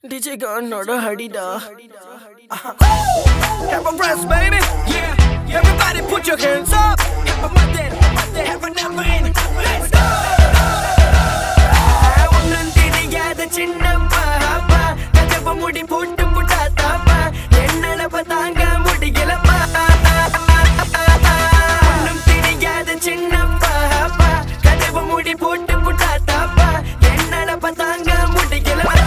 DJ Gunnoda Hadida. Have a breast, baby. Yeah. Everybody put your hands up. Have a mother. Have a number in. Let's go. உன்னந்திரியாத சின்ன பாப்பா கதவ முடி போட்டு புட்டா தாப்பா என்னல பதாங்க முடியலப்பா உன்னும் தெரியாத சின்ன பாப்பா கதவ முடி போட்டு புட்டா தாப்பா என்னல பதாங்க முடியலப்பா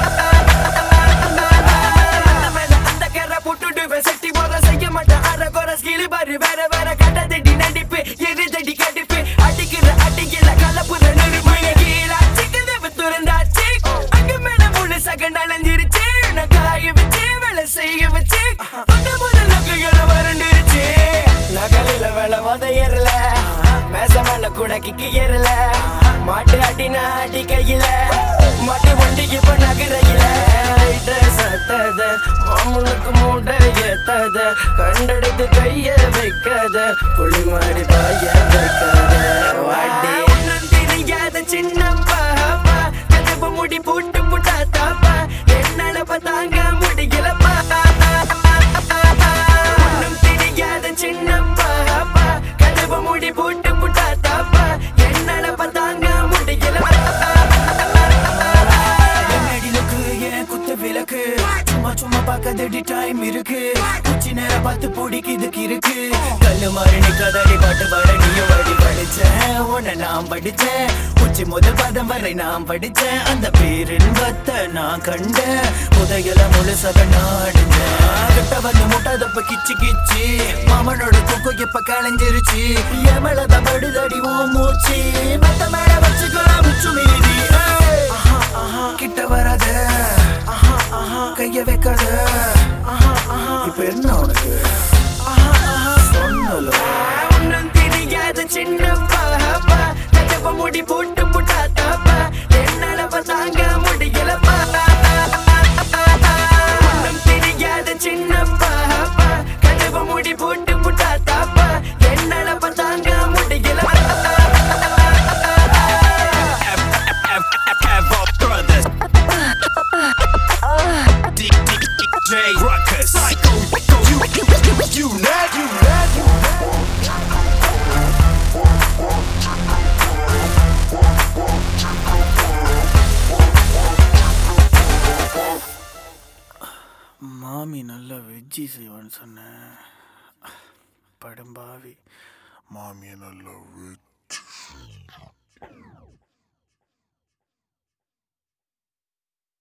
அந்த கர புட்டுடுவே சட்டி போற செய்ய மாட்டேன் அரை குறை ஸ்கில் பாரு வேற வேற கட்டதடி நடிப்பு எரிதடி கடிப்பு அடிக்கிற அடிக்கல கலப்புற நெருமணி கீழா சிக்கதவ துறந்தாச்சு அங்க மேல முழு சக நலஞ்சிருச்சு நான் காய வச்சு வேலை செய்ய வச்சு அந்த முதல் நகைகளை வரண்டுருச்சு நகலில வேலை வதையறல மேச மேல கூட கிக்கி ஏறல மாட்டு அடினா அடி கையில மாட்டு வண்டிக்கு இப்ப நகரையில சத்தத மாமுனுக்கு மூட ஏத்தத கண்டெடுத்து கைய வைக்காத புளி மாடி பாய வைக்காத வாடி ஒன்னும் தெரியாத சின்ன பாப்பா கதவு முடி போட்டு புட்டா தாப்பா என்னால பத்தாங்க முடியலப்பா ஒன்னும் தெரியாத சின்ன பாப்பா கதவு முடி போட்டு புட்டா தாப்பா என்னால பத்தாங்க முடியலப்பா விளக்கு சும்மா சும்மா பார்க்கதடி டைம் இருக்கு உச்சி நேரம் பார்த்து பிடிக்குதுக்கு இருக்கு கல்லு மாறி நிக்காதடி பாட்டு பாட நீயும் வடி படிச்சேன் உன்னை நான் படிச்சேன் உச்சி முதல் பதம் வரை நான் படிச்சேன் அந்த பேரின்பத்தை நான் கண்டேன் புதையல முழுசக நாடுஞ்சேன் கிட்ட வந்து முட்டாதப்ப கிச்சு கிச்சு மாமனோட தூக்கம் இப்ப களைஞ்சிருச்சு எமளத படுதடி ஓ மூச்சு மத்த மேல வச்சுக்கலாம் முச்சு மீதி கிட்ட வராத கைய வைக்காத இப்ப என்ன உனக்கு சொன்னல ஒன்னும் தெரியாத சின்ன பாப்பா கதவ முடி போட்டு புட்டா தாப்பா என்னால பத்தாங்க முடியலப்பா ஒன்னும் தெரியாத சின்ன பாப்பா கதவ முடி போட்டு புட்டா தாப்பா என்னால பத்தாங்க முடியலப்பா DJ Ruckus, you mad? மாமி நல்ல வெஜ்ஜி செய்வான்னு சொன்னேன் படும்பாவி மாமியை நல்லா வெச்சு